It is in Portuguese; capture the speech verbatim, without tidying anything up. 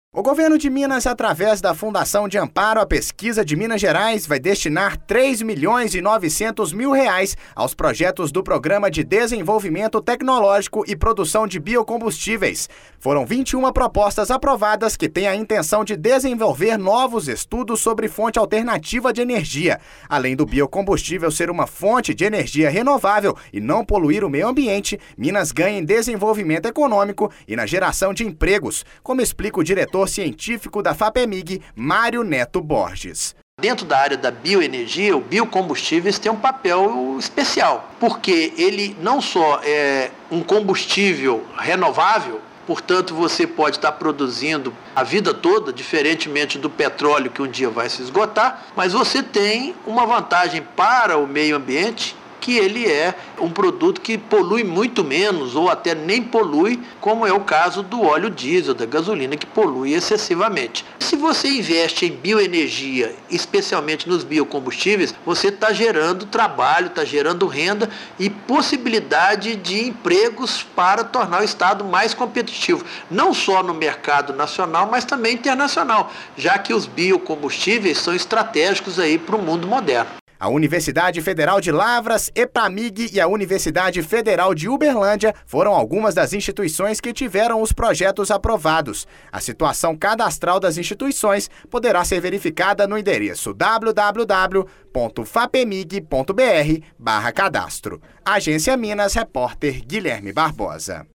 O governo de Minas, através da Fundação de Amparo à Pesquisa de Minas Gerais, vai destinar três milhões e novecentos mil reais aos projetos do Programa de Desenvolvimento Tecnológico e Produção de Biocombustíveis. Foram vinte e uma propostas aprovadas que têm a intenção de desenvolver novos estudos sobre fonte alternativa de energia. Além do biocombustível ser uma fonte de energia renovável e não poluir o meio ambiente, Minas ganha em desenvolvimento econômico e na geração de empregos, como explica o diretor científico da FAPEMIG, Mário Neto Borges. Dentro da área da bioenergia, o biocombustíveis tem um papel especial, porque ele não só é um combustível renovável, portanto você pode estar produzindo a vida toda, diferentemente do petróleo que um dia vai se esgotar, mas você tem uma vantagem para o meio ambiente, que ele é um produto que polui muito menos ou até nem polui, como é o caso do óleo diesel, da gasolina, que polui excessivamente. Se você investe em bioenergia, especialmente nos biocombustíveis, você está gerando trabalho, está gerando renda e possibilidade de empregos para tornar o Estado mais competitivo, não só no mercado nacional, mas também internacional, já que os biocombustíveis são estratégicos aí para o mundo moderno. A Universidade Federal de Lavras, EPAMIG e a Universidade Federal de Uberlândia foram algumas das instituições que tiveram os projetos aprovados. A situação cadastral das instituições poderá ser verificada no endereço w w w ponto fapemig ponto br barra cadastro. Agência Minas, repórter Guilherme Barbosa.